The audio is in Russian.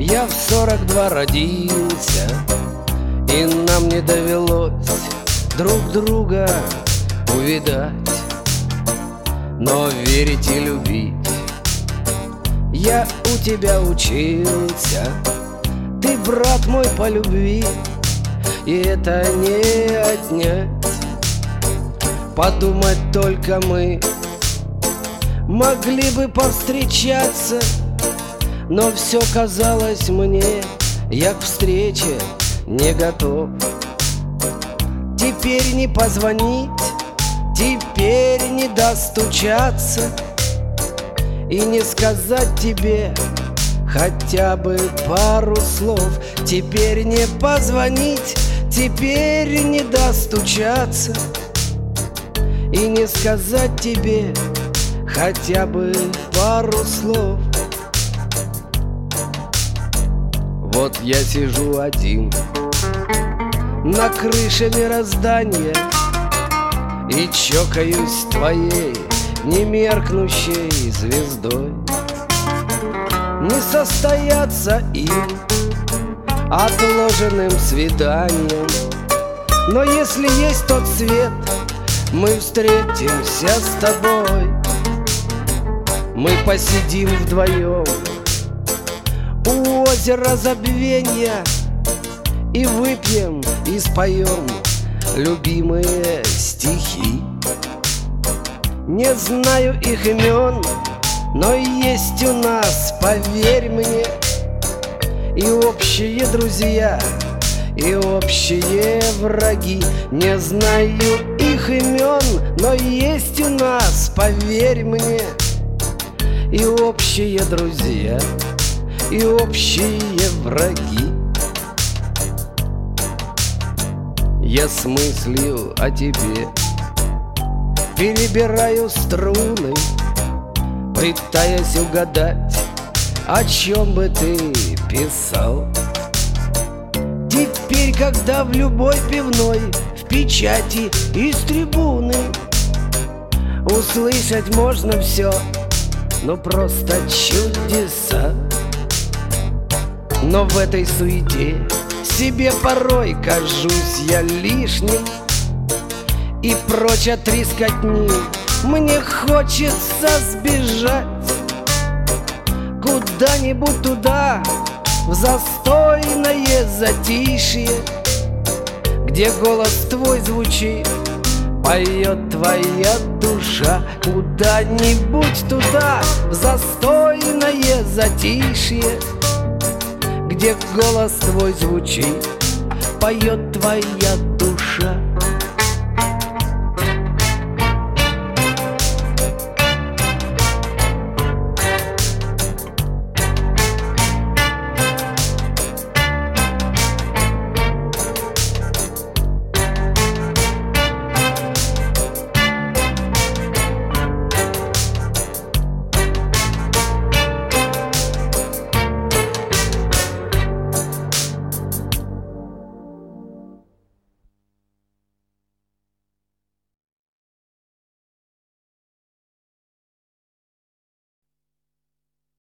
Я в 42 родился, и нам не довелось друг друга увидать. Но верить и любить я у тебя учился. Ты брат мой по любви, и это не отнять. Подумать только мы могли бы повстречаться, но все казалось мне, я к встрече не готов. Теперь не позвонить, теперь не достучаться и не сказать тебе хотя бы пару слов. Теперь не позвонить, теперь не достучаться и не сказать тебе хотя бы пару слов. Вот я сижу один на крыше мироздания и чокаюсь твоей немеркнущей звездой. Не состояться им отложенным свиданием, но если есть тот свет, мы встретимся с тобой. Мы посидим вдвоем у озера забвенья и выпьем и споем любимые стихи. Не знаю их имен, но есть у нас, поверь мне, и общие друзья, и общие враги. Не знаю их имен, но есть у нас, поверь мне, и общие друзья, и общие враги. Я с мыслью о тебе перебираю струны, пытаясь угадать, о чем бы ты писал. Теперь, когда в любой пивной, в печати и с трибуны услышать можно все, но просто чудеса. Но в этой суете себе порой кажусь я лишним, и прочь от трескотни мне хочется сбежать куда-нибудь туда, в застойное затишье, где голос твой звучит, поет твоя душа. Куда-нибудь туда, в застойное затишье, где голос твой звучит, поет твоя душа.